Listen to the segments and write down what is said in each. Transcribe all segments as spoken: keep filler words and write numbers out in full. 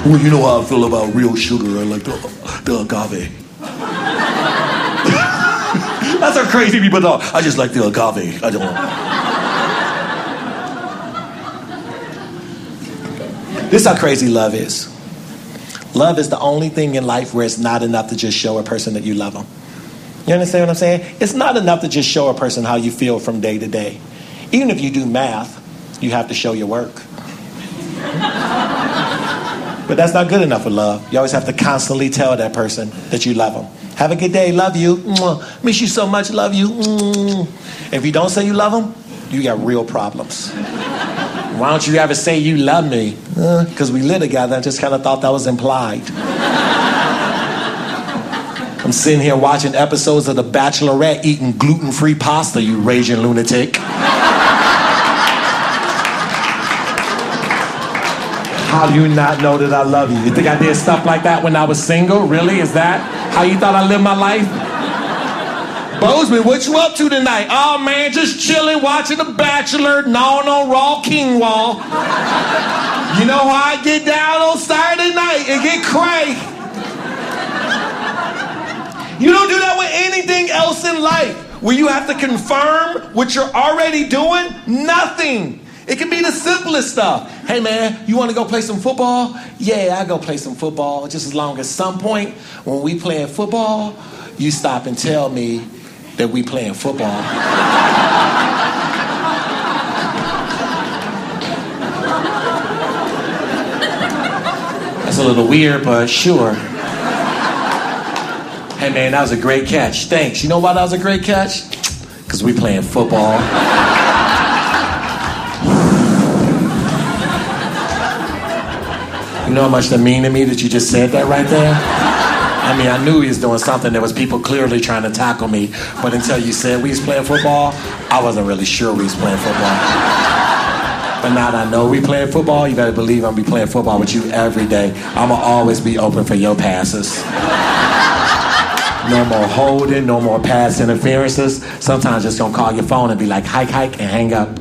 Well, you know how I feel about real sugar. I like the, the agave. That's how crazy people talk. I just like the agave. I don't. This is how crazy love is. Love is the only thing in life where it's not enough to just show a person that you love them. You understand what I'm saying? It's not enough to just show a person how you feel from day to day. Even if you do math, you have to show your work. But that's not good enough for love. You always have to constantly tell that person that you love them. Have a good day, love you. Mwah. Miss you so much, love you. Mm. If you don't say you love them, you got real problems. Why don't you ever say you love me? Because uh, we live together. I just kind of thought that was implied. I'm sitting here watching episodes of The Bachelorette eating gluten-free pasta, you raging lunatic. How do you not know that I love you? You think I did stuff like that when I was single? Really? Is that how you thought I lived my life? Bozeman, what you up to tonight? Oh man, just chilling, watching The Bachelor, gnawing on raw quinoa. You know how I get down on Saturday night and get cray. You don't do that with anything else in life. Where you have to confirm what you're already doing? Nothing. It can be the simplest stuff. Hey man, you want to go play some football? Yeah, I go play some football. Just as long as some point when we playing football, you stop and tell me that we playing football. That's a little weird, but sure. Hey man, that was a great catch. Thanks. You know why that was a great catch? Because we playing football. You know how much that mean to me that you just said that right there? I mean, I knew he was doing something. There was people clearly trying to tackle me. But until you said we was playing football, I wasn't really sure we was playing football. But now that I know we playing football, you better believe I'm gonna be playing football with you every day. I'm gonna always be open for your passes. No more holding, no more pass interferences. Sometimes just gonna call your phone and be like, hike, hike, and hang up.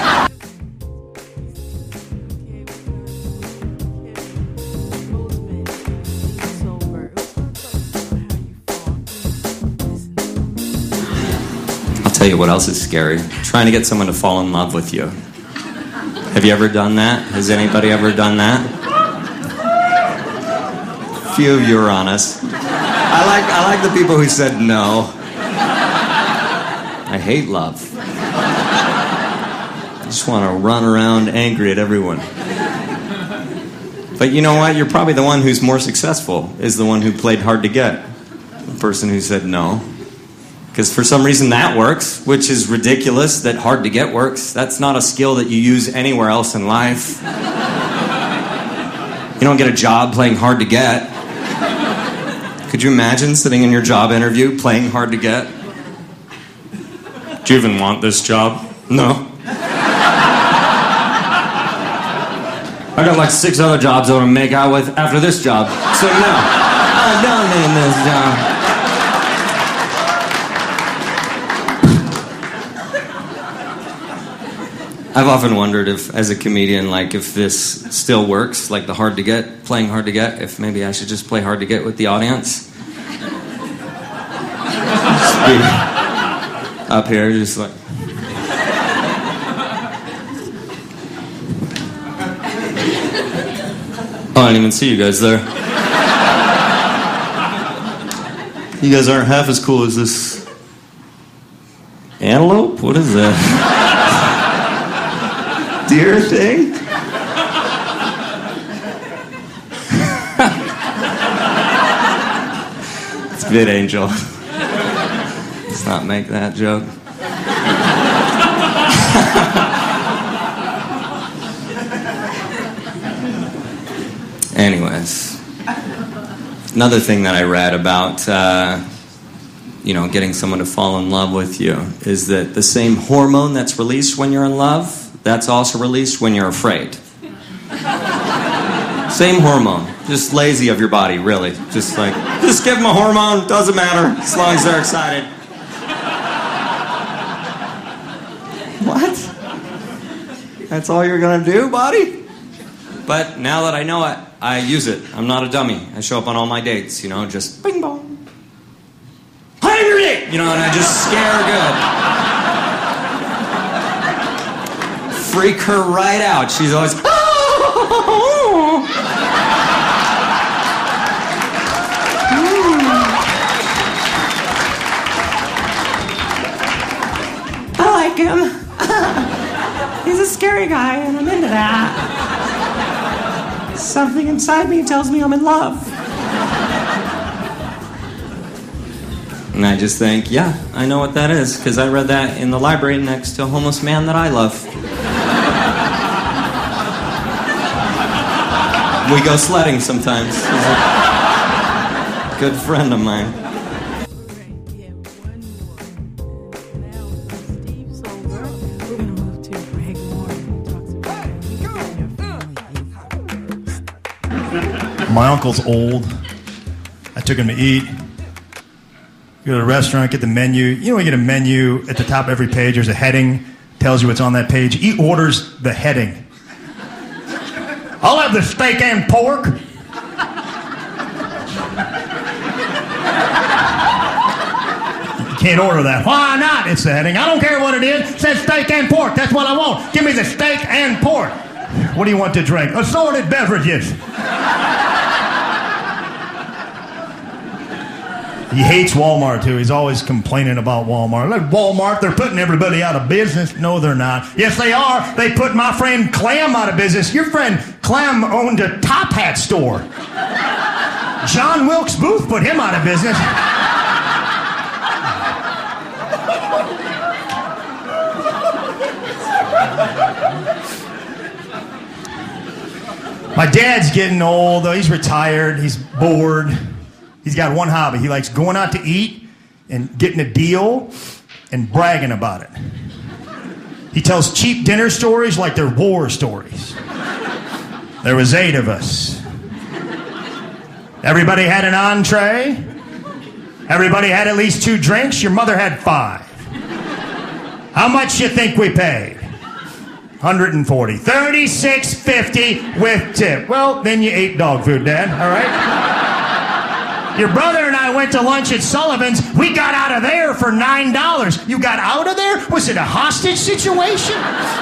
I'll tell you what else is scary. Trying to get someone to fall in love with you. Have you ever done that? Has anybody ever done that? A few of you are honest. I like I like the people who said no. I hate love. I just want to run around angry at everyone. But you know what? You're probably the one who's more successful, is the one who played hard to get. The person who said no. Because for some reason that works, which is ridiculous that hard to get works. That's not a skill that you use anywhere else in life. You don't get a job playing hard to get. Could you imagine sitting in your job interview playing hard to get? Do you even want this job? No. I got like six other jobs I want to make out with after this job. So no. I don't need this job. I've often wondered if, as a comedian, like if this still works, like the hard to get, playing hard to get, if maybe I should just play hard to get with the audience. Just be up here, just like. Oh, I didn't even see you guys there. You guys aren't half as cool as this antelope? What is that? Deer thing? It's good, Angel. Let's not make that joke. Anyways, another thing that I read about, uh, you know, getting someone to fall in love with you is that the same hormone that's released when you're in love, that's also released when you're afraid. Same hormone. Just lazy of your body, really. Just like, just give them a hormone, doesn't matter, as long as they're excited. What? That's all you're gonna do, buddy? But now that I know it, I use it. I'm not a dummy. I show up on all my dates, you know, just bing bong. Henry! You know, and I just scare good. Freak her right out. She's always... I like him. He's a scary guy, and I'm into that. Something inside me tells me I'm in love. And I just think, yeah, I know what that is, because I read that in the library next to a homeless man that I love. We go sledding sometimes. He's a good friend of mine. My uncle's old. I took him to eat. You go to a restaurant, get the menu. You know when you get a menu, at the top of every page, there's a heading, tells you what's on that page. He orders the heading. I'll have the steak and pork. You can't order that. Why not? It's the heading. I don't care what it is. It says steak and pork. That's what I want. Give me the steak and pork. What do you want to drink? Assorted beverages. He hates Walmart, too. He's always complaining about Walmart. Like, Walmart, they're putting everybody out of business. No, they're not. Yes, they are. They put my friend Clem out of business. Your friend Clem owned a top hat store. John Wilkes Booth put him out of business. My dad's getting old, though. He's retired. He's bored. He's got one hobby. He likes going out to eat and getting a deal and bragging about it. He tells cheap dinner stories like they're war stories. There was eight of us. Everybody had an entree. Everybody had at least two drinks. Your mother had five. How much you think we paid? one hundred forty. thirty-six fifty with tip. Well, then you ate dog food, Dad. All right? Your brother and I went to lunch at Sullivan's. We got out of there for nine dollars. You got out of there? Was it a hostage situation?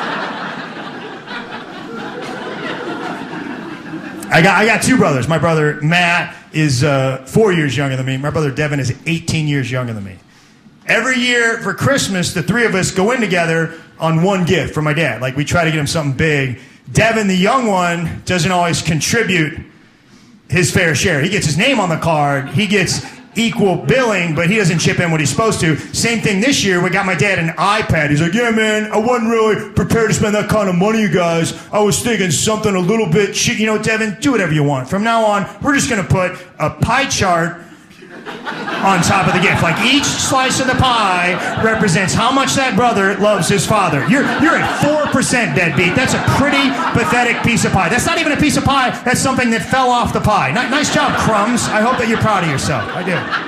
I got I got two brothers. My brother Matt is uh, four years younger than me. My brother Devin is eighteen years younger than me. Every year for Christmas, the three of us go in together on one gift for my dad. Like, we try to get him something big. Devin, the young one, doesn't always contribute his fair share. He gets his name on the card. He gets equal billing, but he doesn't chip in what he's supposed to. Same thing this year. We got my dad an iPad. He's like, yeah, man, I wasn't really prepared to spend that kind of money, you guys. I was thinking something a little bit cheap. You know, Devin, do whatever you want. From now on, we're just going to put a pie chart on top of the gift. Like, each slice of the pie represents how much that brother loves his father. You're you're at four percent, deadbeat. That's a pretty pathetic piece of pie. That's not even a piece of pie. That's something that fell off the pie. N- nice job, Crumbs. I hope that you're proud of yourself. I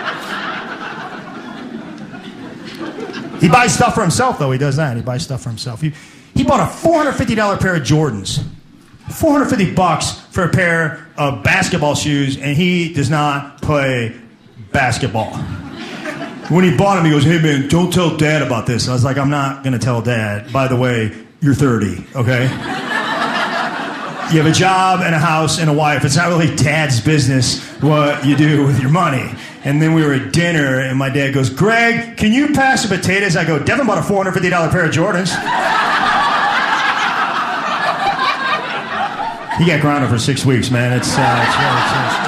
do. He buys stuff for himself, though. He does that. He buys stuff for himself. He, he bought a four hundred fifty dollars pair of Jordans. four hundred fifty bucks for a pair of basketball shoes, and he does not play basketball. When he bought him, he goes, hey, man, don't tell Dad about this. I was like, I'm not going to tell Dad. By the way, you're thirty, okay? You have a job and a house and a wife. It's not really Dad's business what you do with your money. And then we were at dinner, and my dad goes, Greg, can you pass the potatoes? I go, Devin bought a four hundred fifty dollars pair of Jordans. He got grounded for six weeks, man. It's, uh, it's really, it's, it's,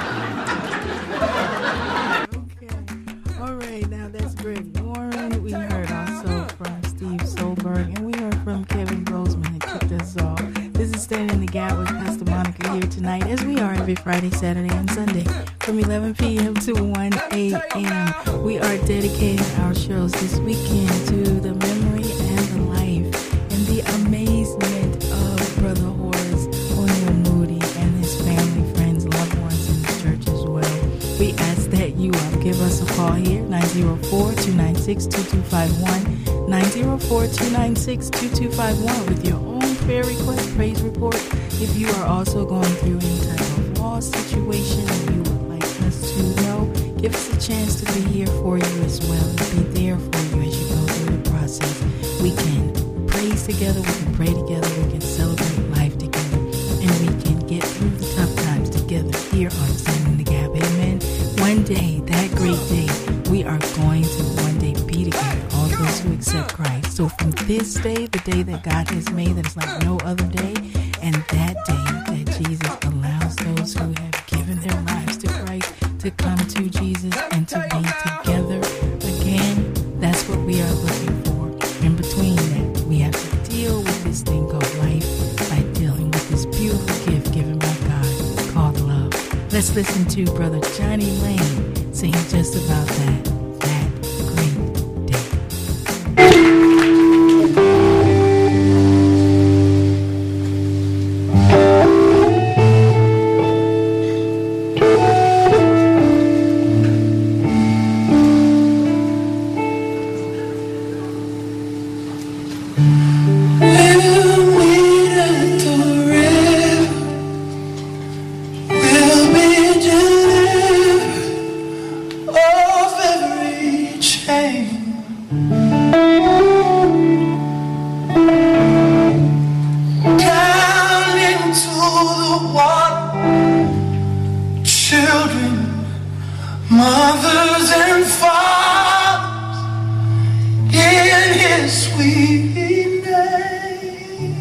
Friday, Saturday, and Sunday from eleven p.m. to one a.m. We are dedicating our shows this weekend to the memory and the life and the amazement of Brother Horace O'Neal Moody and his family, friends, loved ones in the church as well. We ask that you uh, give us a call here, nine oh four, two nine six, two two five one, nine oh four, two nine six, two two five one with your own prayer request, praise report. If you are also going through any type of loss situation and you would like us to know, give us a chance to be here for you as well and be there for you as you go through the process. We can praise together, we can pray together, we can celebrate life together, and we can get through the tough times together here on Standing in the Gap. Amen. One day, that great day, we are going to one day be together, all those who accept Christ. So from this day, the day that God has made that is like no other day, and that day that Jesus allows those who have given their lives to Christ to come to Jesus and to be together again, that's what we are looking for. In between that, we have to deal with this thing called life by dealing with this beautiful gift given by God called love. Let's listen to Brother Johnny Lane sing just about that, that great day. Mothers and fathers in his sweet name,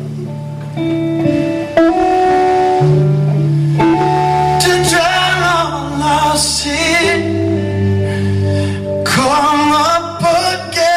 to drown all our sin, come up again.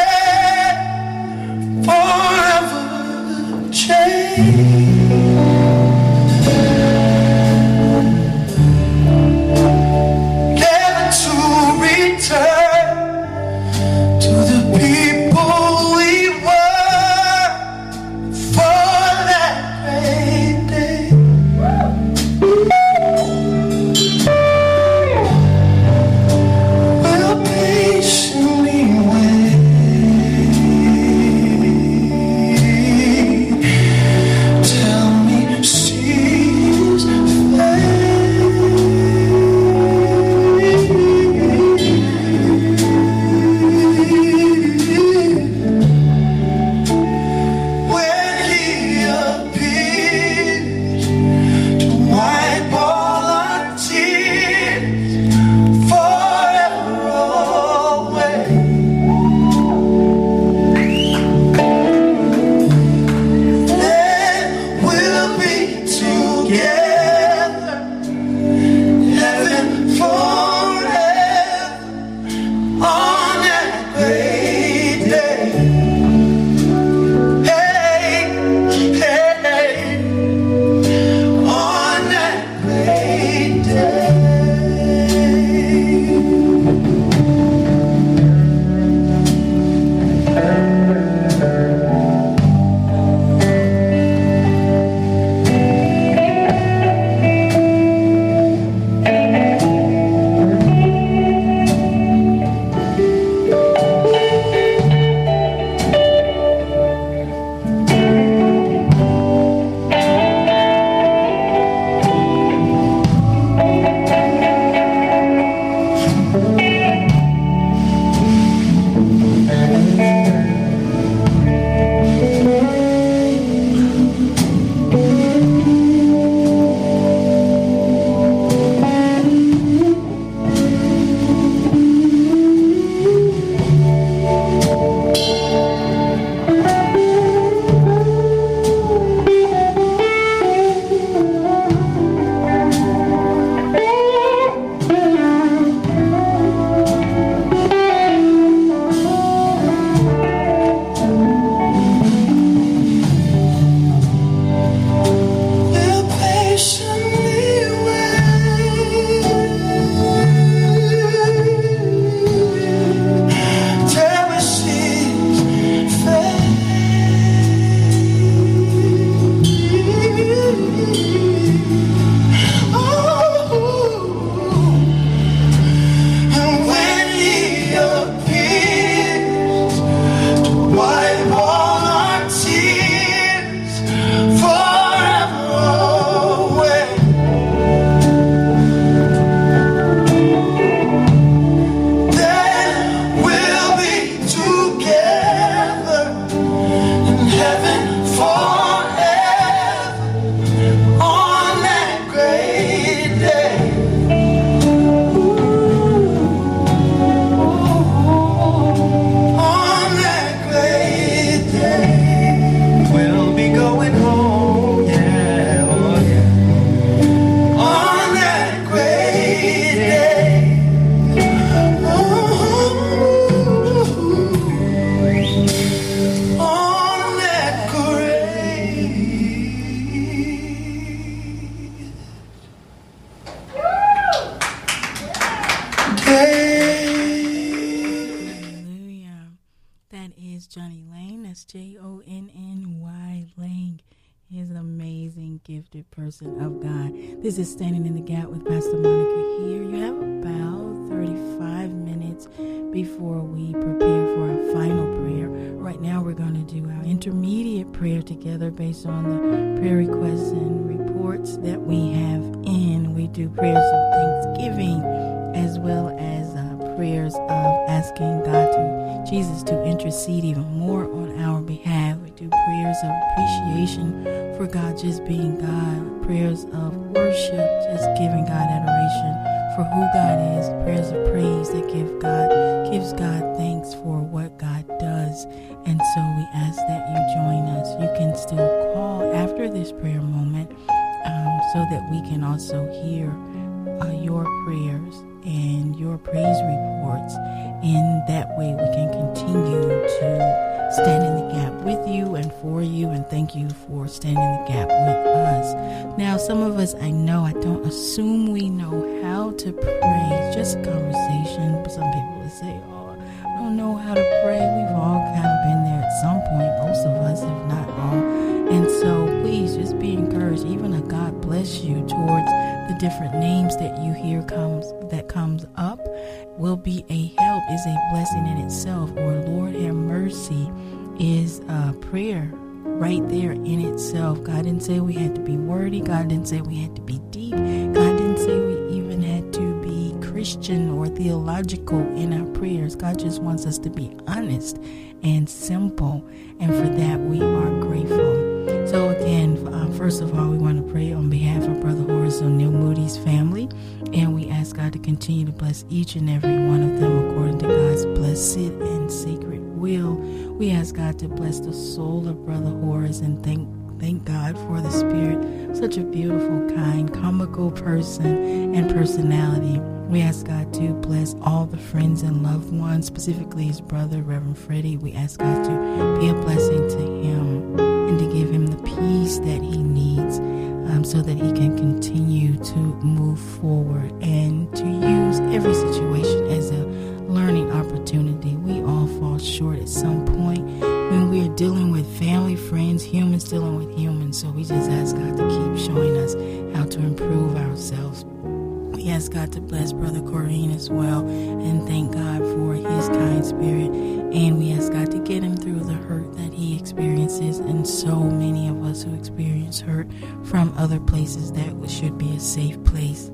Hallelujah. That is Johnny Lane. That's J O N N Y Lane. He is an amazing, gifted person of God. This is Standing in the Gap with Pastor Monica here. You have about thirty-five minutes before we prepare for our final prayer. Right now we're going to do our intermediate prayer together based on the prayer requests and reports that we have in. We do prayers of thanksgiving as well as uh, prayers of asking God to, Jesus to intercede even more on our behalf. We do prayers of appreciation for God just being God, prayers of worship, just giving God adoration for who God is, prayers of praise that give God, gives God thanks for what God does. And so we ask that you join us. You can still call after this prayer moment um, so that we can also hear uh, your prayers and your praise reports. In that way we can continue to stand in the gap with you and for you, and thank you for standing in the gap with us. Now, some of us, I know, I don't assume we know how to pray. It's just a conversation. But some people will say, oh, I don't know how to pray. We've all kind of been there at some point, most of us, if not all. And so please just be encouraged. Even a God bless you towards the different names that you hear comes that comes up will be a help, is a blessing in itself. Or Lord have mercy is a prayer right there in itself. God didn't say we had to be wordy. God didn't say we had to be deep. God didn't say we even had to be Christian or theological in our prayers. God just wants us to be honest and simple, and for that we are grateful. So again, uh, first of all, we want to pray on behalf of Brother Horace O'Neal Moody's family, and we ask God to continue to bless each and every one of them according to God's blessed and sacred will. We ask God to bless the soul of Brother Horace, and thank thank God for the spirit, such a beautiful, kind, comical person and personality. We ask God to bless all the friends and loved ones, specifically his brother, Reverend Freddie. We ask God to be a blessing to him and to give him the peace that he needs um, so that he can continue to move forward and to use every situation as a learning opportunity. We all fall short at some point when we're dealing with family, friends, humans dealing with humans. So we just ask God to keep showing us how to improve ourselves. We ask God to bless Brother Corrine as well, and thank God for his kind spirit. And we ask God to get him through the hurt that he experiences, and so many of us who experience hurt from other places that should be a safe place.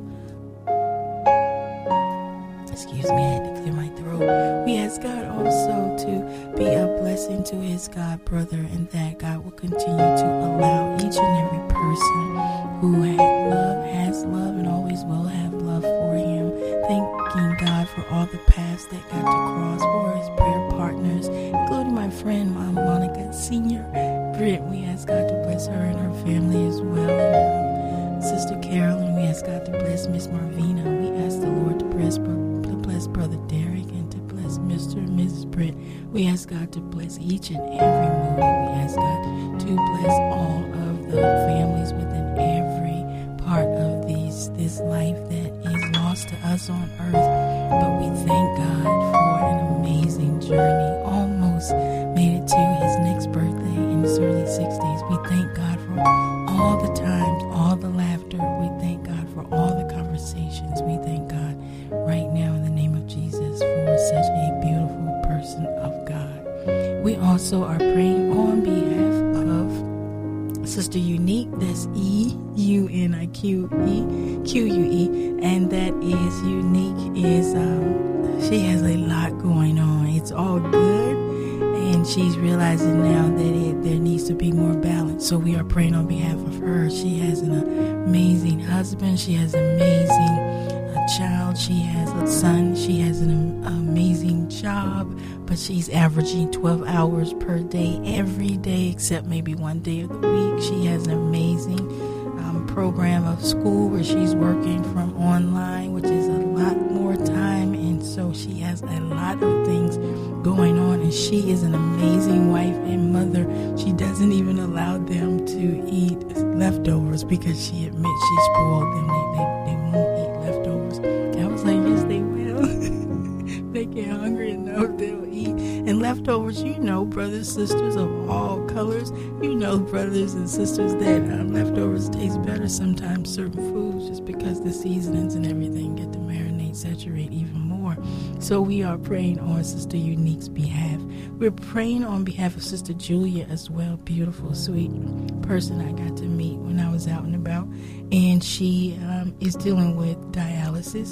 Excuse me, I had to clear my throat. We ask God also to be a blessing to his God brother, and that God will continue to allow each and every person who had love, has love, and always will have love for him. Thanking God for all the paths that got to cross for his prayer partners, including my friend, Mom Monica Senior Britt. We ask God to bless her and her family as well. And um, Sister Carolyn, we ask God to bless Miss Marvina. We ask the Lord to bless, to bless Brother Derek and to bless Mister and Missus Britt. We ask God to bless each and every Moody. We ask God to bless all of the families within every part of these this life that is lost to us on earth. But we thank God for an amazing journey. Almost made it to his next birthday in his early sixties. We thank God for all the times, all the laughter. We thank God for all the conversations. We thank God right now in the name of Jesus for such a beautiful person of God. We also are praying on behalf of Sister Unique. That's E U N I Q E Q U E, and that is Unique is um, she has a lot going on. It's all good, and she's realizing now that it, there needs to be more balance. So we are praying on behalf of her. She has an amazing husband. She has an amazing uh, child. She has a son. She has an amazing job, but she's averaging twelve hours per day every day, except maybe one day of the week. She has an amazing um, program of school where she's working from online, which is a lot more time, and so she has a lot of things going on, and she is an amazing wife and mother. She doesn't even allow them to eat leftovers because she admits she spoiled them. They, they, they won't eat leftovers. I was like, yes, they will. get hungry enough, they'll eat. And leftovers, you know, brothers, sisters of all colors, you know, brothers and sisters, that um, leftovers taste better sometimes, certain foods, just because the seasonings and everything get to marinate, saturate even more. So we are praying on Sister Unique's behalf. We're praying on behalf of Sister Julia as well, beautiful, sweet person I got to meet when I was out and about. And she um, is dealing with dialysis,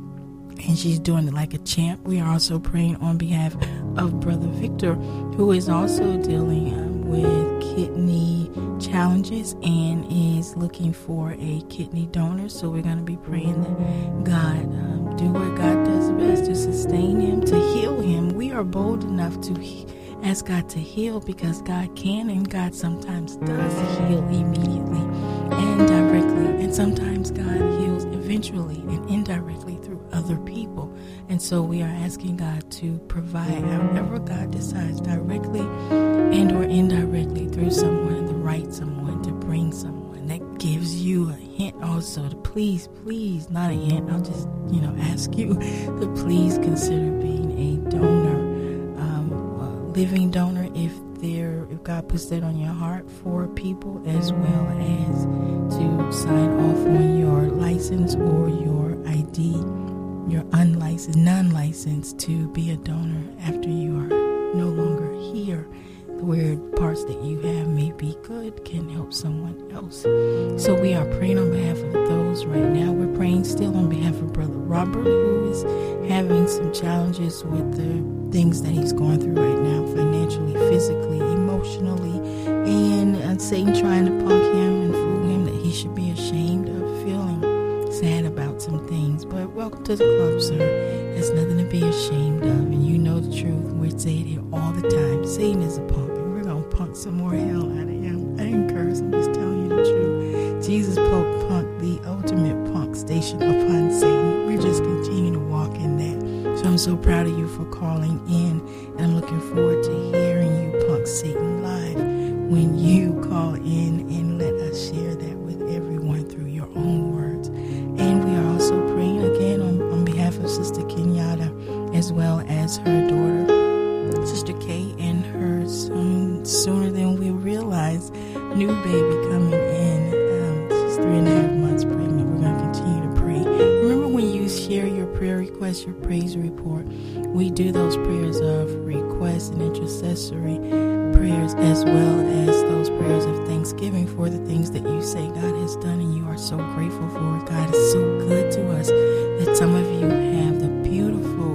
and she's doing it like a champ. We are also praying on behalf of Brother Victor, who is also dealing um, with kidney challenges and is looking for a kidney donor. So we're going to be praying that God um, do what God does best to sustain him, to heal him. We are bold enough to he- ask God to heal, because God can, and God sometimes does heal immediately and directly, and sometimes God heals eventually and indirectly through other people. And so we are asking God to provide however God decides, directly and or indirectly, through someone, the right someone, to bring someone that gives you a hint also to please, please, not a hint, I'll just, you know, ask you to please consider being a donor, um, a living donor, if there, if God puts that on your heart, for people, as well as to sign off on your license or your I D, your unlicensed, non-licensed, to be a donor after you are no longer here. The weird parts that you have may be good, can help someone else. So we are praying on behalf of those right now. We're praying still on behalf of Brother Robert, who is having some challenges with the things that he's going through right now, financially, physically, emotionally, and uh, Satan trying to punk him and fool him that he should be ashamed of feeling sad about some things. But welcome to the club, sir. There's nothing to be ashamed of, and you know the truth. We say it here all the time. Satan is a punk, and we're going to punk some more hell out of him. I didn't curse, I'm just telling you the truth. Jesus poked punk, the ultimate punk station upon Satan. We're just continuing to walk in that. So I'm so proud of you for calling in, and I'm looking forward to hearing you punk Satan live when you call in and let us share that with everyone through your own words. And we are also praying again on, on behalf of Sister Kenyatta, as well as her daughter, Sister Kay, and her soon, sooner than we realize, new baby coming in. Um, she's three and a half months pregnant. We're going to continue to pray. Remember, when you share your prayer request, your praise report, we do those prayers of request and intercessory prayers, as well as those prayers of thanksgiving for the things that you say God has done and you are so grateful for. God is so good to us that some of you have the beautiful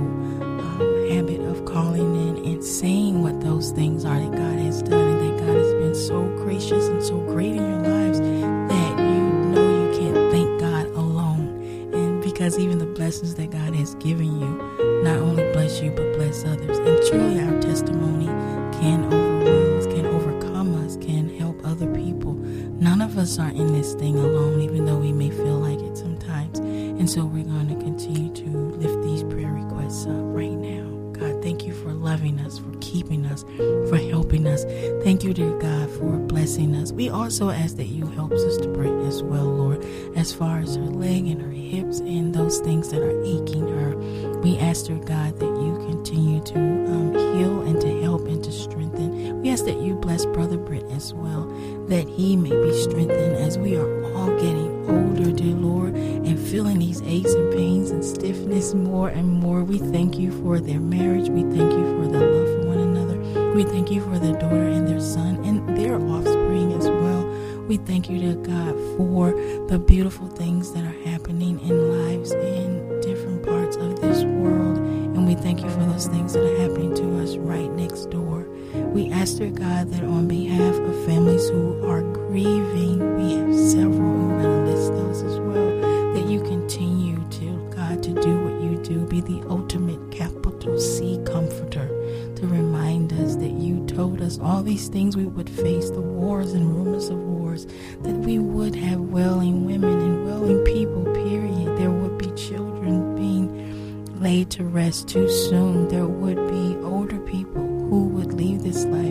um, habit of calling in and saying what those things are that God has done, and that God has been so gracious and so great in your lives that you know you can't thank God alone. And because even the blessings that God has given you not only bless you but bless others. And truly our testimony can overwhelm us, can overcome us, can help other people. None of us are in this thing alone, even though we may feel like it sometimes. And so we're going to continue to lift these prayer requests up right now. God, thank you for loving us, for keeping us, for helping us. Thank you, dear God, for blessing us. We also ask that you help Sister Britt as well, Lord, as far as her leg and her hips and those things that are aching her. We ask, dear God, that you continue to um, heal and to help and to strengthen. We ask that you bless Brother Britt as well, that he may be strengthened as we are all getting older, dear Lord, and feeling these aches and pains and stiffness more and more. We thank you for their marriage. We thank you for their love for one another. We thank you for their daughter and their son and their offspring as well. We thank you, dear God, for the beautiful things that are happening in lives in different parts of this world. And we thank you for those things that are happening to us right next door. We ask, dear God, that on behalf of families who are grieving, we have several, and we're going to list those as well, that you continue to, God, to do what you do, be the ultimate capital C comforter, to remind us that you told us all these things we would face, the wars and rumors of wars, that we would have wailing women and wailing people, period. There would be children being laid to rest too soon. There would be older people who would leave this life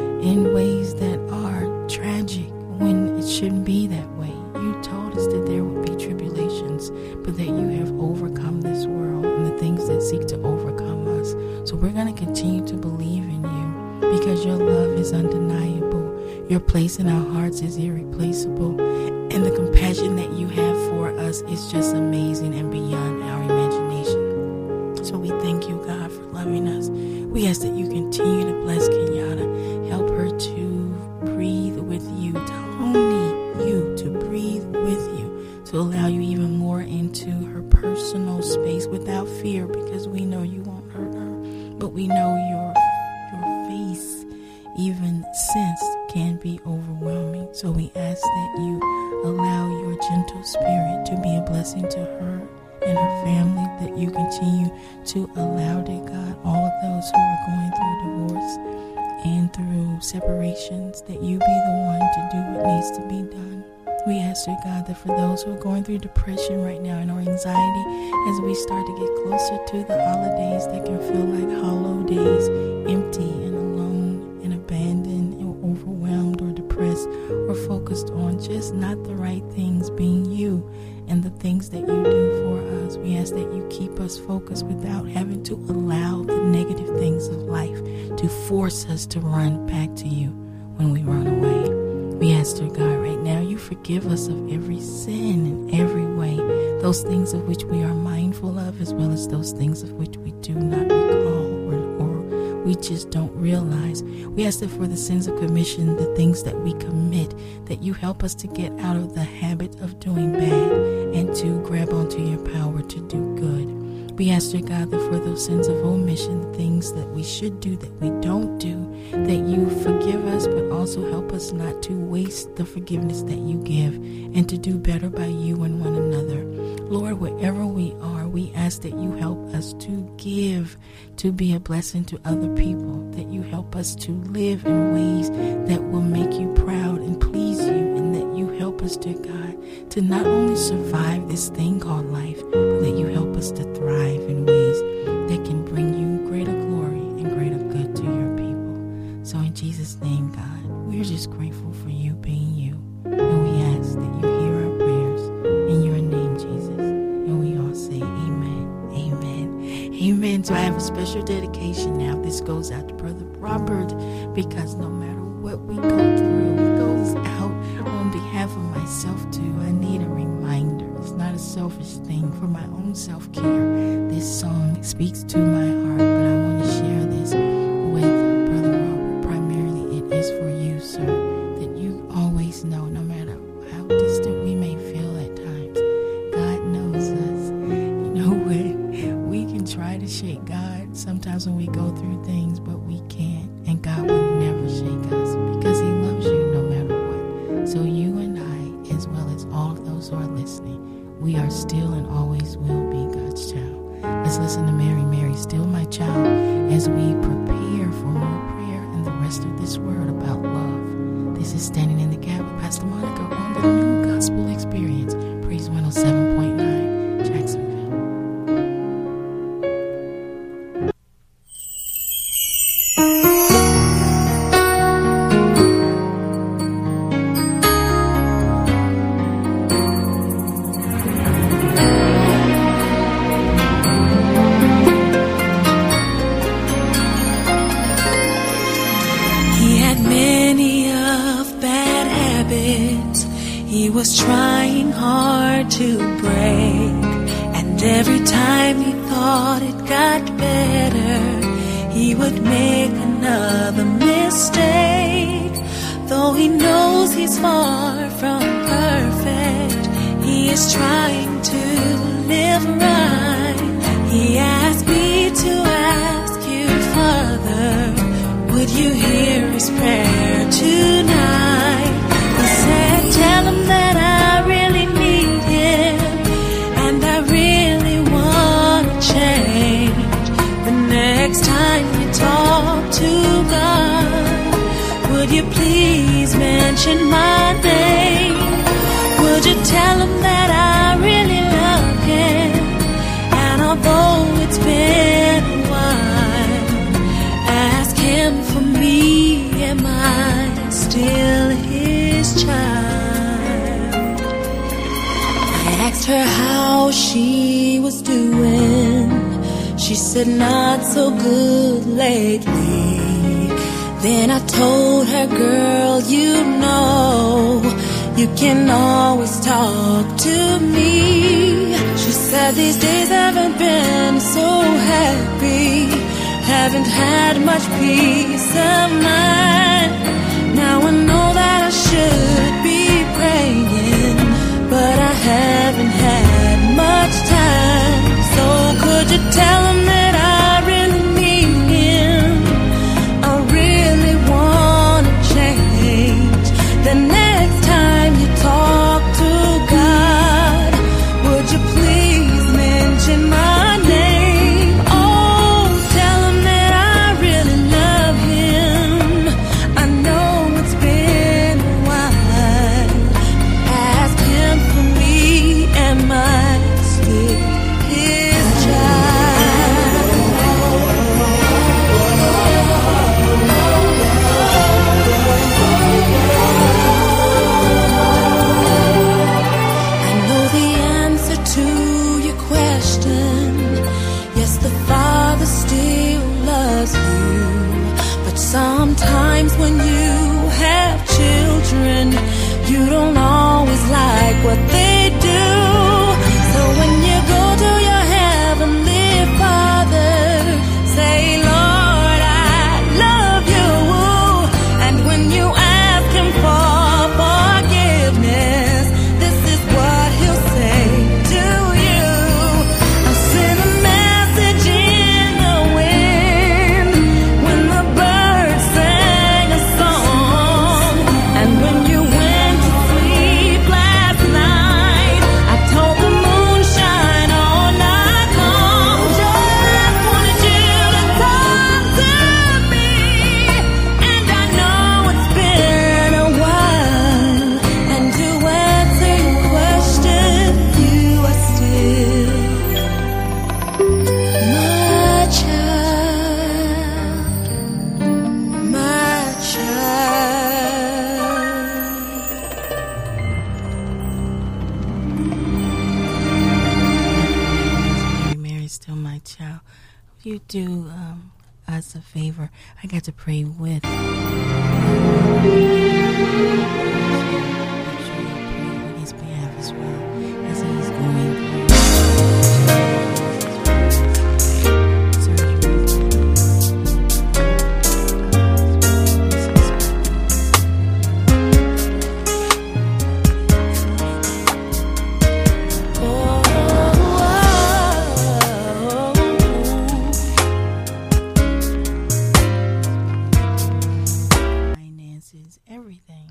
in ways that are tragic when it shouldn't be that way. You told us that there would be tribulations, but that you have overcome this world and the things that seek to overcome us. but we're going to continue to believe in you because your love is undeniable. Your place in our hearts is irreplaceable, and the compassion that you have for us is just amazing and beyond our imagination. So we thank you, God, for loving us. We ask that you continue to bless Kenyatta. Help her to breathe with you, to only you, to breathe with you, to allow you even more into her personal space without fear, because we know you won't hurt her, but we know your your face, even sensed, can be overwhelming. So we ask that you allow your gentle spirit to be a blessing to her and her family, that you continue to allow, dear God, all of those who are going through divorce and through separations, that you be the one to do what needs to be done. We ask, dear God, that for those who are going through depression right now and or anxiety, as we start to get closer to the holidays that can feel like hollow days, empty and alone and abandoned or overwhelmed or depressed or focused on just not the right things, being you and the things that you do for us. We ask that you keep us focused without having to allow the negative things of life to force us to run back to you when we run away. We ask, dear God, right now, you forgive us of every sin in every way, those things of which we are mindful of, as well as those things of which we do not recall or, or we just don't realize. We ask that for the sins of commission, the things that we commit, that you help us to get out of the habit of doing bad and to grab onto your power to do good. We ask, dear God, that for those sins of omission, things that we should do that we don't do, that you forgive us, but also help us not to waste the forgiveness that you give and to do better by you and one another. Lord, wherever we are, we ask that you help us to give, to be a blessing to other people, that you help us to live in ways that will make you proud and please you, and that you help us, dear God, to not only survive this thing called life, but that you help us to thrive in ways that can bring you greater glory and greater good to your people. So in Jesus' name, God, we're just grateful for you being you. And we ask that you hear our prayers in your name, Jesus. And we all say amen, amen, amen. So I have a special dedication now. This goes out to Brother Robert, because no matter what we go through, it goes out on behalf of myself too. I need a reminder. It's not a selfish thing, for my own self-care. This song speaks to my heart, but I want to share this with Brother Robert. Primarily, it is for you, sir, that you always know, no matter how distant we may feel at times, God knows us. You know, when we can try to shake God sometimes when we go through things, but we can't, and God will never shake us because he loves you no matter what. So you and I, as well as all of those who are listening, we are still and always will be God's child. Let's listen to Mary, Mary, Still My Child, as we prepare for more prayer and the rest of this word about love. This is Standing in the Gap with Pastor Monica on the New Gospel Experience. Praise one oh seven point nine, Jacksonville. He was trying hard to break, and every time he thought it got better, he would make another mistake. Though he knows he's far from perfect, he is trying to live right. He asked me to ask you, Father, would you hear his prayer tonight? He said, tell him that I really need him, and I really want to change. The next time you talk to God, would you please mention my name? Would you tell him that I really love him, and although it's been a while, ask him for me, am I still his child? I asked her how she was doing. She said said not so good lately. Then I told her, girl, you know you can always talk to me. She said these days haven't been so happy, haven't had much peace of mind. Now I know that I should be praying, but I haven't had much time. So could you tell him that I really need him? I really want to change. The next time you talk to God, would you please mention my name? Oh, tell him that I really love him. I know it's been a while. Ask him for me, am I still his child? I know the answer to your question. Yes, the Father still loves you. But sometimes when you have children, you don't always like what they do. So when you go to your heavenly Father, say, Lord, I love you. And when you ask him for forgiveness, this is what he'll say to you. I sent a message in the wind when the birds sang a song. And when you went to sleep last night, I told the moon shine all night long. Just wanted you to talk to me, and I know it's been a while. And to answer your question, you are still my child, my child. Mary's still my child. If you do um, us a favor, I got to pray with. Make sure you pray on his behalf as well as he's going finances, everything,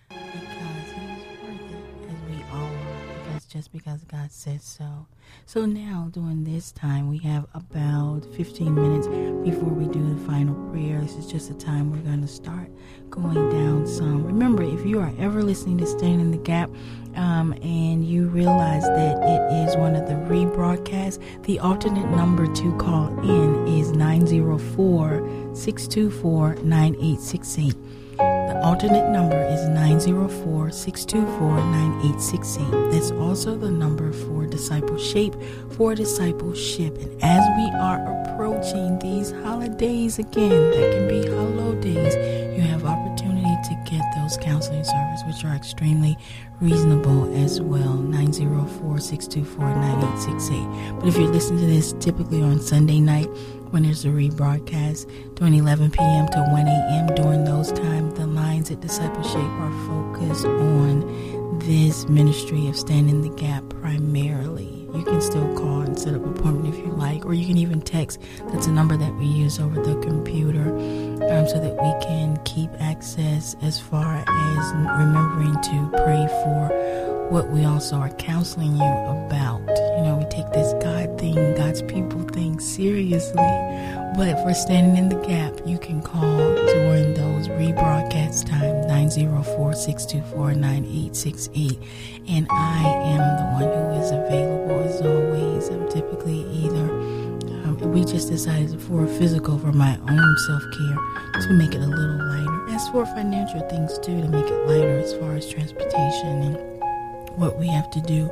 because he's worth it, as we all are, because just because God says so. So now, during this time, we have about fifteen minutes before we do the final prayer. This is just the time we're going to start going down some. Remember, if you are ever listening to Stand in the Gap, um, and you realize that it is one of the rebroadcasts, the alternate number to call in is nine zero four, six two four, nine eight six eight. The alternate number is nine zero four, six two four, nine eight six eight. That's also the number for Discipleship, for discipleship. And as we are approaching these holidays again, that can be hollow days, you have opportunity to get those counseling services, which are extremely reasonable as well. nine zero four, six two four, nine eight six eight. But if you're listening to this typically on Sunday night, when there's a rebroadcast during eleven p.m. to one a.m. during those times, the lines at Discipleship are focused on this ministry of Stand in the Gap primarily. You can still call and set up an appointment if you like, or you can even text. That's a number that we use over the computer, um, so that we can keep access as far as remembering to pray for what we also are counseling you about. You know, we take this God thing, God's people thing seriously, but for Standing in the Gap, you can call during those rebroadcast time, nine zero four, six two four, nine eight six eight, and I am the one who is available as always. I'm typically either, um, we just decided for a physical, for my own self-care, to make it a little lighter. As for financial things too, to make it lighter as far as transportation and what we have to do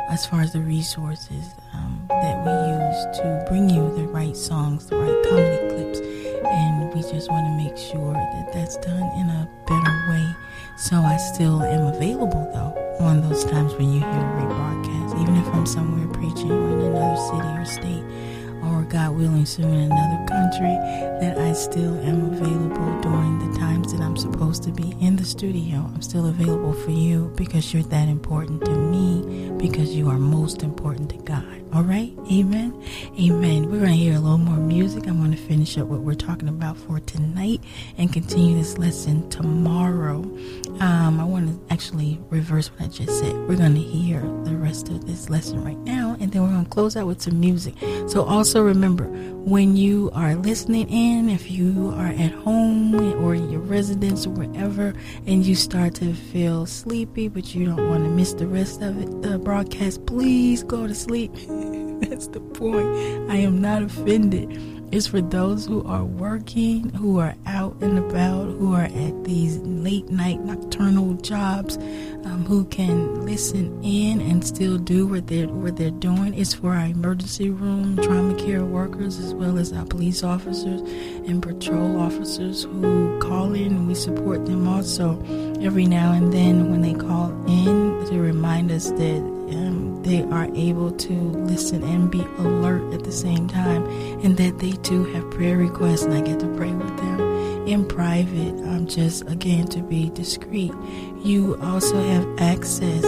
as far as the resources um, that we use to bring you the right songs, the right comedy clips, and we just want to make sure that that's done in a better way. So I still am available, though, on those times when you hear a rebroadcast, even if I'm somewhere preaching or in another city or state, or God willing soon in another country, that I still am available during the times that I'm supposed to be in the studio. I'm still available for you because you're that important to me, because you are most important to God. All right? Amen? Amen. We're going to hear a little more music. I'm going to finish up what we're talking about for tonight and continue this lesson tomorrow. Um, I want to actually reverse what I just said. We're going to hear the rest of this lesson right now, and then we're going to close out with some music. So also remember, when you are listening in, if you are at home or in your residence or wherever, and you start to feel sleepy, but you don't want to miss the rest of it, the broadcast, please go to sleep. That's the point. I am not offended. It's for those who are working, who are out and about, who are at these late night nocturnal jobs, um, who can listen in and still do what they're, what they're doing. It's for our emergency room, trauma care workers, as well as our police officers and patrol officers who call in, and we support them also every now and then when they call in to remind us that Um, they are able to listen and be alert at the same time, and that they too have prayer requests, and I get to pray with them in private, um, just again to be discreet. You also have access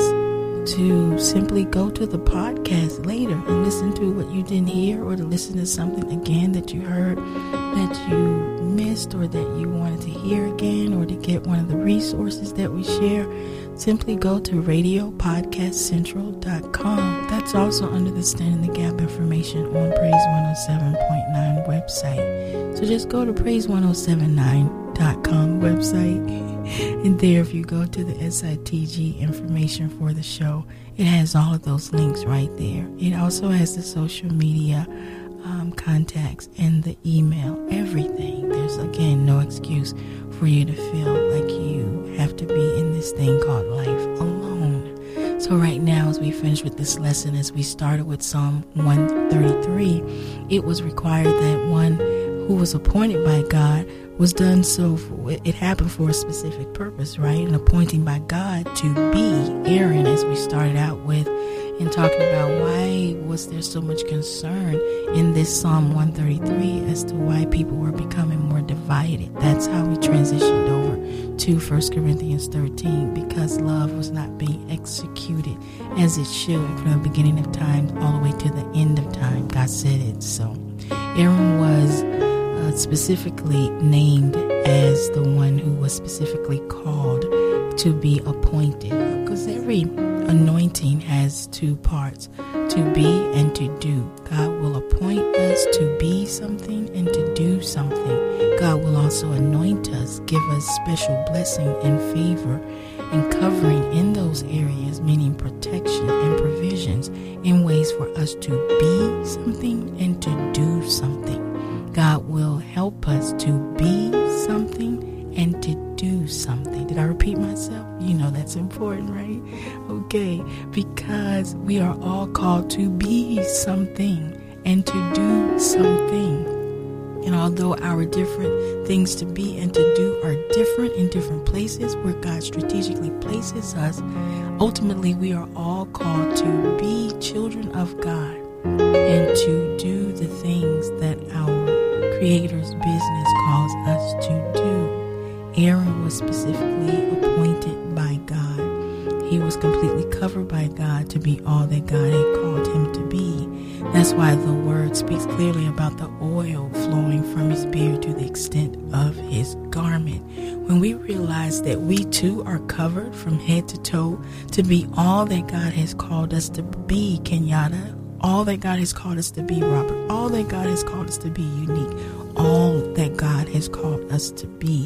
to simply go to the podcast later and listen to what you didn't hear, or to listen to something again that you heard that you missed or that you wanted to hear again, or to get one of the resources that we share. Simply go to radio podcast central dot com. That's also under the Stand in the Gap information on Praise one oh seven point nine website. So just go to praise one oh seven nine dot com website, and there, if you go to the S I T G information for the show, it has all of those links right there. It also has the social media um, contacts and the email, everything. There's, again, no excuse for you to feel like you have to be in this thing called life alone. So right now, as we finish with this lesson, as we started with Psalm one thirty-three, it was required that one who was appointed by God was done so, for, it happened for a specific purpose, right? An appointing by God to be Aaron, as we started out with, and talking about why was there so much concern in this Psalm one thirty-three as to why people were becoming more divided. That's how we transitioned over to First Corinthians thirteen, because love was not being executed as it should from the beginning of time all the way to the end of time. God said it so. Aaron was uh, specifically named as the one who was specifically called to be appointed, because every anointing has two parts, to be and to do. God will appoint us to be something and to do something. God will also anoint us, give us special blessing and favor and covering in those areas, meaning protection and provisions in ways for us to be something and to do something. God will help us to be something and to do something. Did I repeat myself? You know that's important, right? Okay, because we are all called to be something and to do something. And although our different things to be and to do are different in different places where God strategically places us, ultimately we are all called to be children of God and to do the things that our Creator's business calls us to do. Aaron was specifically appointed by God. He was completely covered by God to be all that God had called him to be. That's why the word speaks clearly about the oil flowing from his beard to the extent of his garment. When we realize that we too are covered from head to toe to be all that God has called us to be, Kenyatta, all that God has called us to be, Robert, all that God has called us to be, Unique, all that God has called us to be,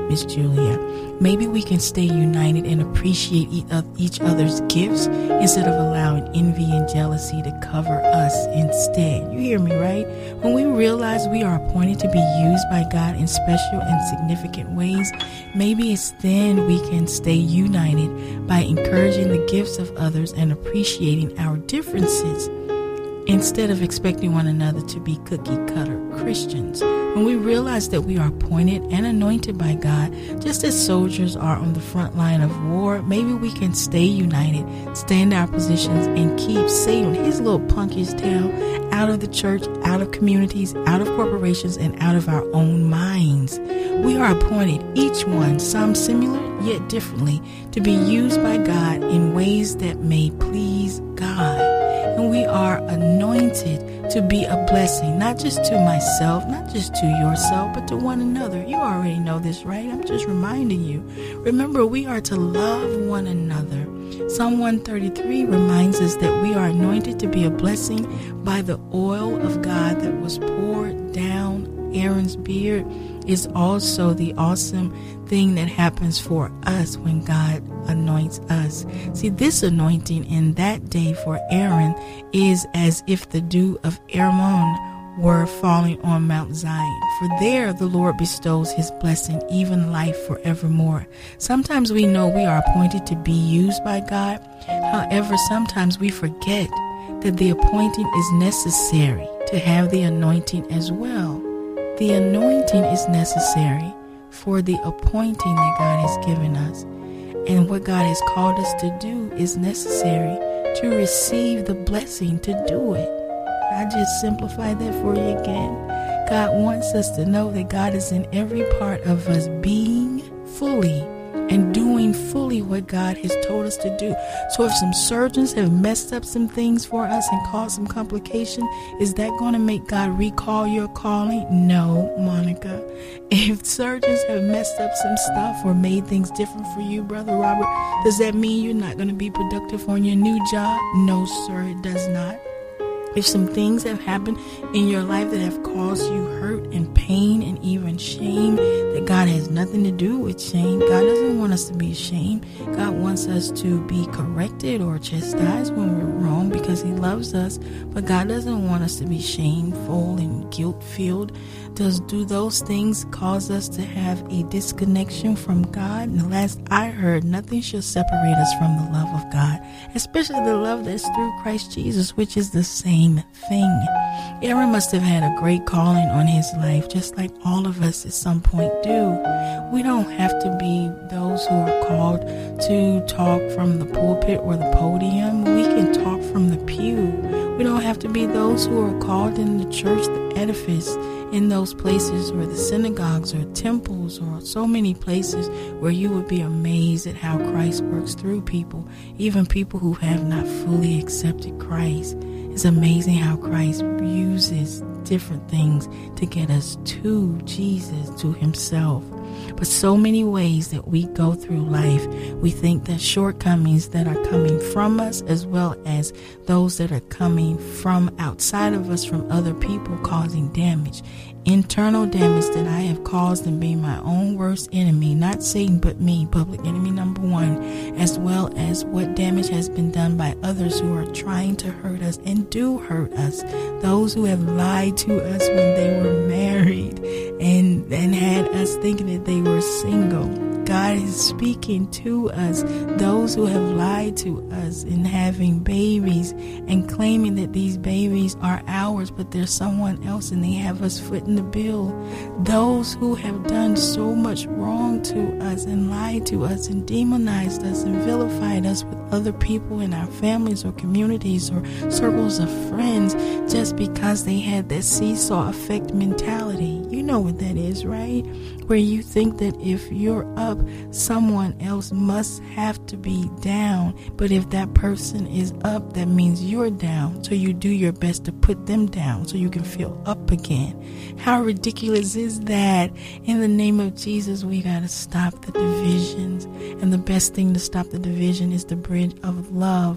Miss Julia. Maybe we can stay united and appreciate each other's gifts instead of allowing envy and jealousy to cover us instead. You hear me, right? When we realize we are appointed to be used by God in special and significant ways, maybe it's then we can stay united by encouraging the gifts of others and appreciating our differences, instead of expecting one another to be cookie-cutter Christians. When we realize that we are appointed and anointed by God, just as soldiers are on the front line of war, maybe we can stay united, stand our positions, and keep Satan, his little punkish tail, out of the church, out of communities, out of corporations, and out of our own minds. We are appointed, each one, some similar yet differently, to be used by God in ways that may please God. And we are anointed to be a blessing, not just to myself, not just to yourself, but to one another. You already know this, right? I'm just reminding you. Remember, we are to love one another. Psalm one thirty-three reminds us that we are anointed to be a blessing by the oil of God that was poured down Aaron's beard. Is also the awesome thing that happens for us when God anoints us. See, this anointing in that day for Aaron is as if the dew of Hermon were falling on Mount Zion. For there the Lord bestows his blessing, even life forevermore. Sometimes we know we are appointed to be used by God. However, sometimes we forget that the appointing is necessary to have the anointing as well. The anointing is necessary for the appointing that God has given us. And what God has called us to do is necessary to receive the blessing to do it. I just simplified that for you again. God wants us to know that God is in every part of us being fully and doing fully what God has told us to do. So if some surgeons have messed up some things for us and caused some complication, is that going to make God recall your calling? No, Monica. If surgeons have messed up some stuff or made things different for you, Brother Robert, does that mean you're not going to be productive on your new job? No, sir, it does not. If some things have happened in your life that have caused you hurt and pain and even shame, that God has nothing to do with shame. God doesn't want us to be ashamed. God wants us to be corrected or chastised when we're wrong because he loves us. But God doesn't want us to be shameful and guilt-filled. Does do those things cause us to have a disconnection from God? And the last I heard, nothing shall separate us from the love of God, especially the love that's through Christ Jesus, which is the same thing. Aaron must have had a great calling on his life, just like all of us at some point do. We don't have to be those who are called to talk from the pulpit or the podium. We can talk from the pew. We don't have to be those who are called in the church, the edifice, in those places where the synagogues or temples or so many places where you would be amazed at how Christ works through people, even people who have not fully accepted Christ. It's amazing how Christ uses different things to get us to Jesus, to himself. But so many ways that we go through life, we think that shortcomings that are coming from us as well as those that are coming from outside of us, from other people, causing damage. Internal damage that I have caused and being my own worst enemy, not Satan but me, public enemy number one, as well as what damage has been done by others who are trying to hurt us and do hurt us. Those who have lied to us when they were married and, and had us thinking that they were single. God is speaking to us, those who have lied to us in having babies and claiming that these babies are ours, but they're someone else and they have us footing the bill. Those who have done so much wrong to us and lied to us and demonized us and vilified us with other people in our families or communities or circles of friends just because they had that seesaw effect mentality. You know what that is, right? Where you think that if you're up, someone else must have to be down. But if that person is up, that means you're down. So you do your best to put them down so you can feel up again. How ridiculous is that? In the name of Jesus, we got to stop the divisions. And the best thing to stop the division is the bridge of love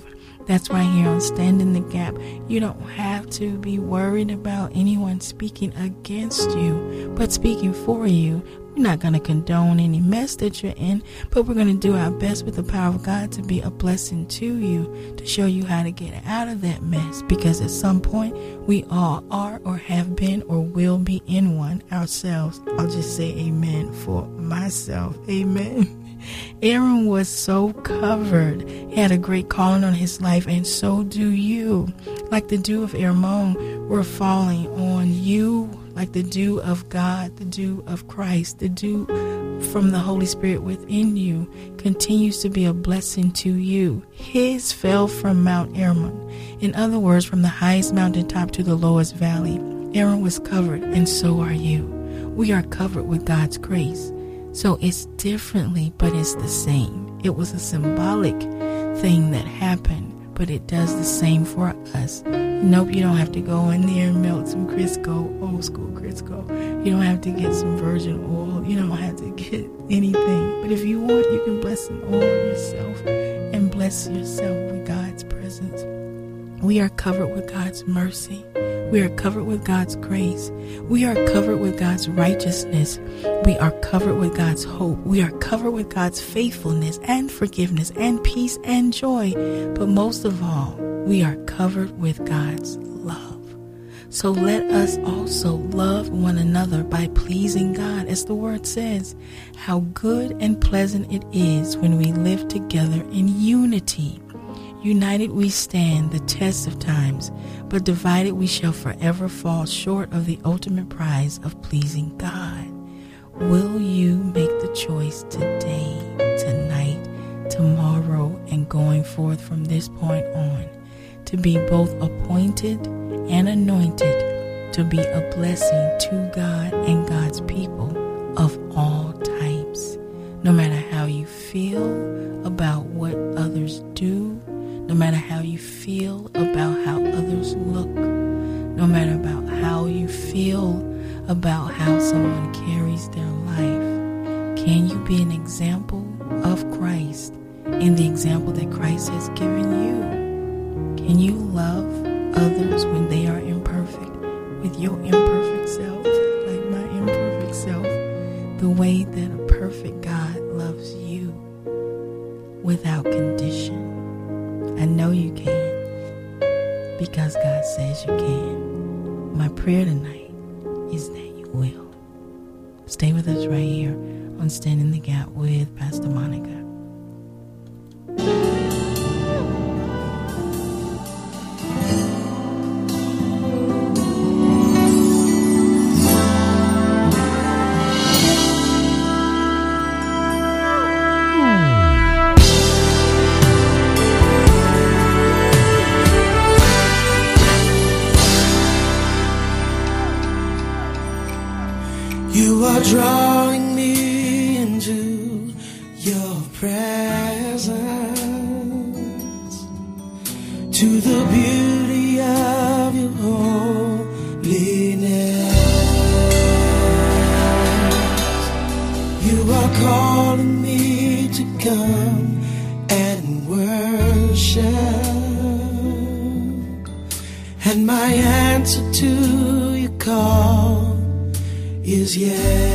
That's right here on Stand in the Gap. You don't have to be worried about anyone speaking against you, but speaking for you. We're not going to condone any mess that you're in, but we're going to do our best with the power of God to be a blessing to you, to show you how to get out of that mess, because at some point we all are or have been or will be in one ourselves. I'll just say amen for myself. Amen. Aaron was so covered. He had a great calling on his life, and so do you. Like the dew of Hermon, we're falling on you, like the dew of God, the dew of Christ, the dew from the Holy Spirit within you continues to be a blessing to you. His fell from Mount Hermon. In other words, from the highest mountaintop to the lowest valley. Aaron was covered, and so are you. We are covered with God's grace. So it's differently, but it's the same. It was a symbolic thing that happened, but it does the same for us. Nope, you don't have to go in there and melt some Crisco, old school Crisco. You don't have to get some virgin oil. You don't have to get anything. But if you want, you can bless some oil yourself and bless yourself with God's presence. We are covered with God's mercy. We are covered with God's grace. We are covered with God's righteousness. We are covered with God's hope. We are covered with God's faithfulness and forgiveness and peace and joy. But most of all, we are covered with God's love. So let us also love one another by pleasing God. As the word says, how good and pleasant it is when we live together in unity. United we stand the test of times, but divided we shall forever fall short of the ultimate prize of pleasing God. Will you make the choice today, tonight, tomorrow, and going forth from this point on to be both appointed and anointed to be a blessing to God and God's people of all types? No matter how you feel about what others do, no matter how you feel about how others look, no matter about how you feel about how someone carries their life, can you be an example of Christ in the example that Christ has given you? Can you love others when they are imperfect with your imperfect self, like my imperfect self, the way that a perfect God loves you without condition? I know you can, because God says you can. My prayer tonight is that you will. Stay with us right here on Stand in the Gap with Pastor Monica. You are drawing me into your presence, to the beauty of your holiness. You are calling me to come and worship, and my answer to your call is yes.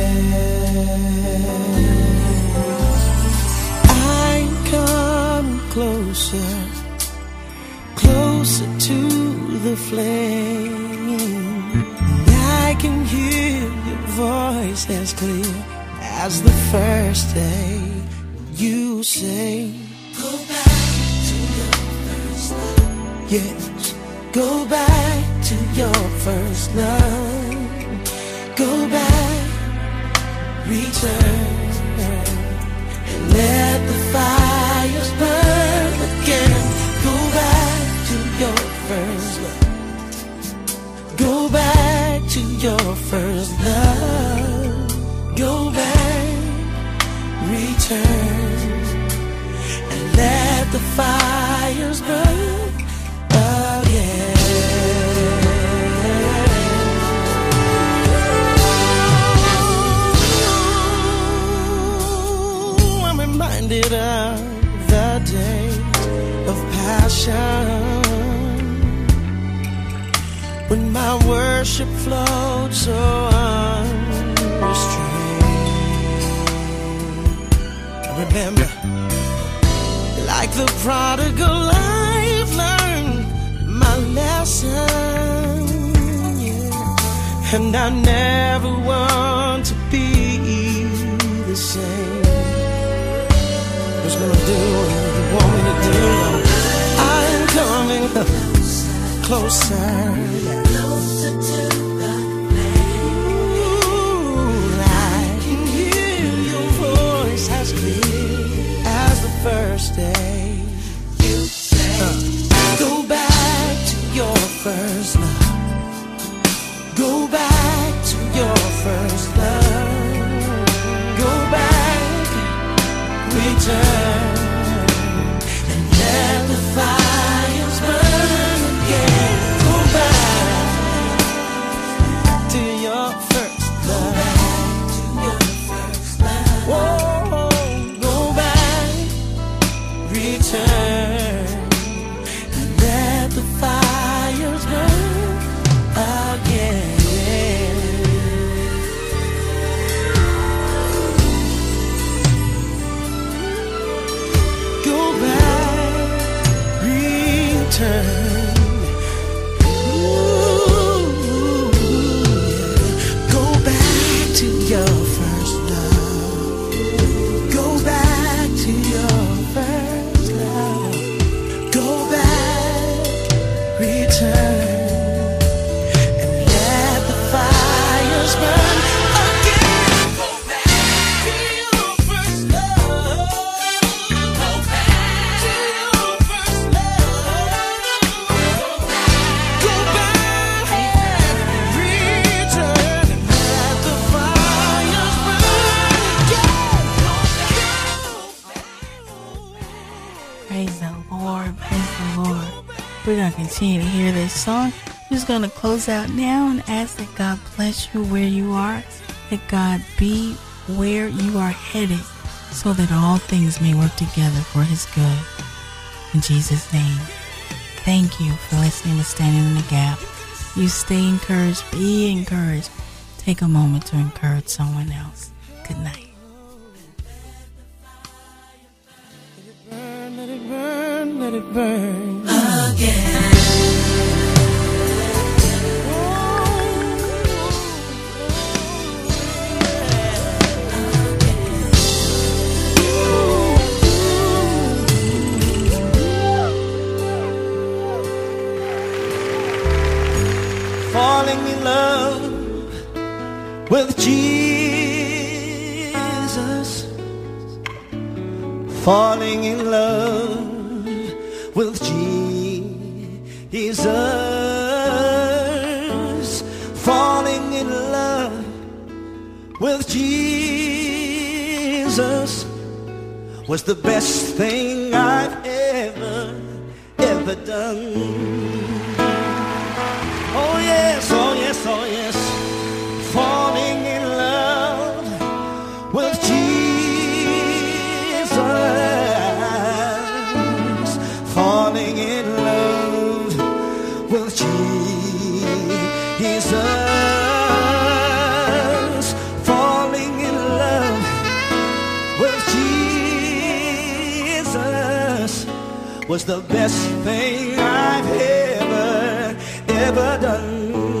I'm coming closer, closer to the flame. And I can hear your voice as clear as the first day. You say, go back to your first love. Yes, go back to your first love. Go back, return, and let the fires burn again. Go back to your first love. Go back to your first love. Go back, return, and let the fires burn again. worship flowed so unrestrained. I remember, like the prodigal, I've learned my lesson, yeah. And I never want to be the same. Who's gonna do what you want me to do? I'm coming closer, closer to the flame. I can hear your voice as clear as the first day. You say, uh, go back to your first love. Go back to your first love. Go back, return, and let the fires burn again. Go back to your first love. Whoa, go back, return, and let the fires burn again. Go back, return. Ooh, go back to your first love. Go back to your first love. Go back, return, and let the fires burn again. Go back to your first love. Go back to your first love. Go back, return, and let the fires burn again. Praise the Lord, praise the Lord. We're going to continue to hear this song. We're just going to close out now and ask that God bless you where you are, that God be where you are headed, so that all things may work together for His good. In Jesus' name, thank you for listening to Standing in the Gap. You stay encouraged, be encouraged. Take a moment to encourage someone else. Good night. Burn, let it burn, let it burn Again. Falling in love with Jesus. Falling in love with Jesus. Falling in love with Jesus was the best thing I've ever, ever done. Oh yes, oh yes, oh yes. Falling in love with Jesus. Falling in love with Jesus. Falling in love with Jesus was the best thing I've ever, ever done.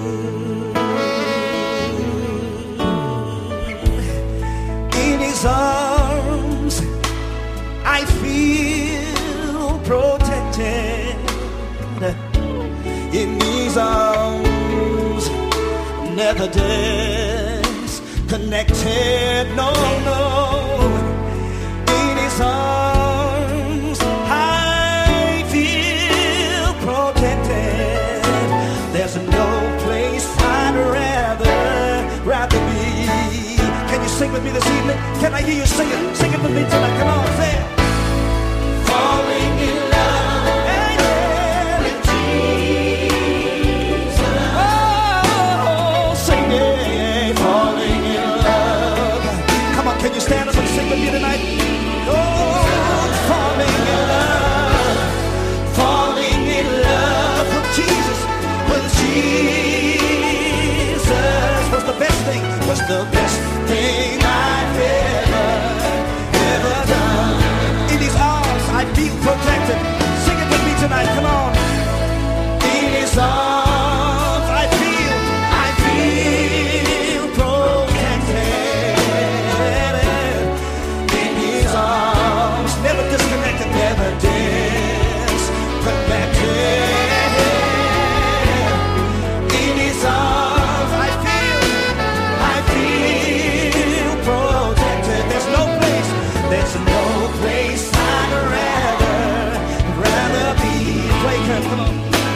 In His arms I feel protected. In His arms never disconnected. No, no. In His arms I feel protected. There's no place I'd rather, rather be. Can you sing with me this evening? Can I hear you sing it? Sing it with me tonight. Come on, say it. Falling in love, yeah, with Jesus. Oh, sing it. Falling in love. Come on, can you stand up and sing with me tonight? Oh, falling in love. Falling in love with Jesus. With Jesus. was the best thing I've ever, ever done. In his arms I feel protected. Sing it with me tonight, come on. In his arms I feel, I feel protected. In his arms, never disconnected, never disconnected. In his arms I feel, I feel protected. There's no place, there's no place I'd rather, rather be. Play, Kurt, come on.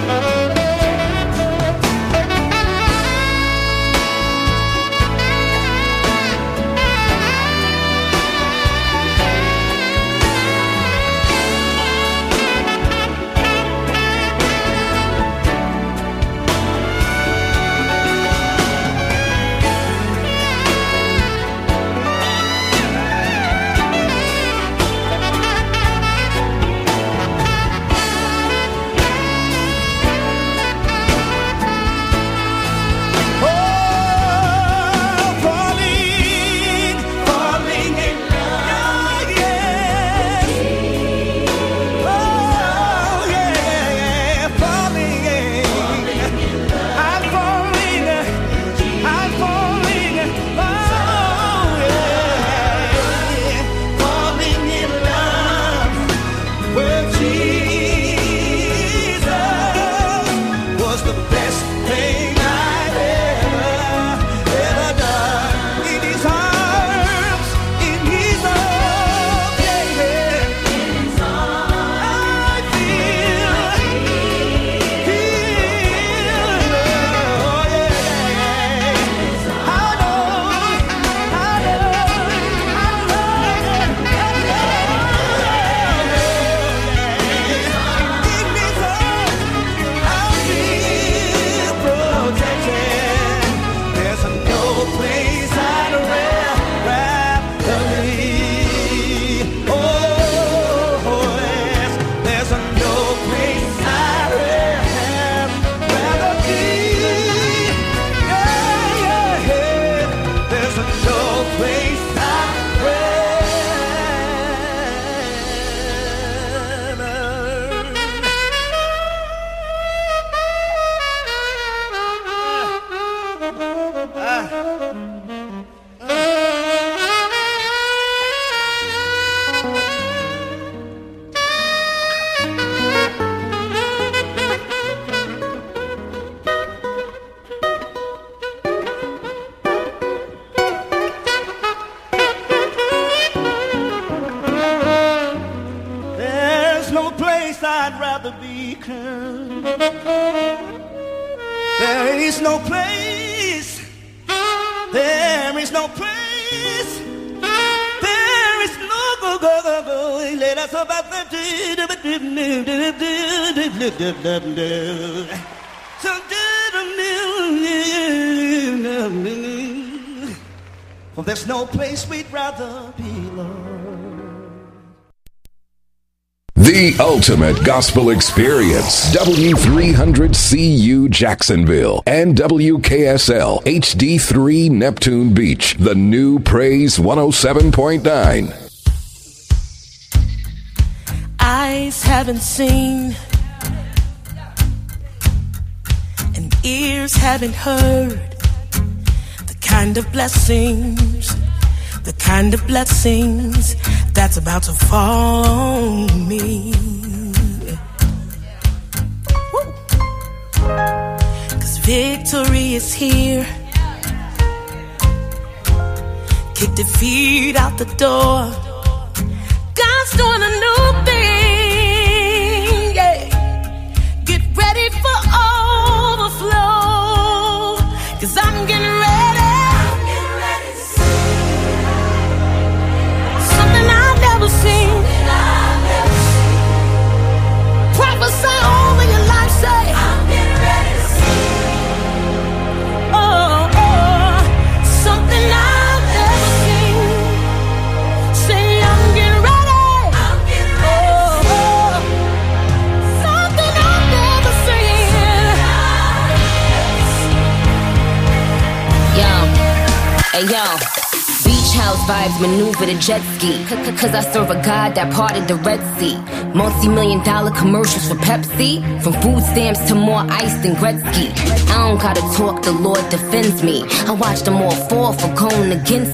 There is no place, there is no place, there is no go go go go. Let us about well, there's no place we'd rather be, Lord. The ultimate gospel experience. W three hundred C U Jacksonville and W K S L H D three Neptune Beach. The new Praise one oh seven point nine. Eyes haven't seen and ears haven't heard the kind of blessings, the kind of blessings that's about to fall on me. Woo. 'Cause victory is here. Kick defeat out the door. God's doing a new thing, yeah. Get ready for overflow, 'cause I'm getting ready. I'm getting ready to see something I've never seen. I've never seen. Prophesy over your life, say I'm getting ready to see. Oh, oh, something I've never seen. Say I'm getting ready. I'm getting ready. Oh. Hey yo, beach house vibes maneuver the jet ski. Cause I serve a God that parted the Red Sea. Multi-million dollar commercials for Pepsi. From food stamps to more ice than Gretzky. I don't gotta talk, the Lord defends me. I watch them all fall for going against